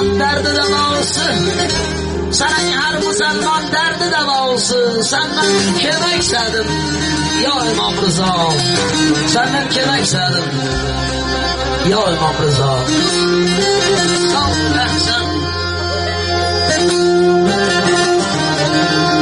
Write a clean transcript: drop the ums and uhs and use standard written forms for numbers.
Müslüman derdi deva olsun. Senin her Müslüman derdi deva olsun. Senden kime istedim ya İmam Rıza? Senden kime istedim ya İmam Rıza? Sağ ol,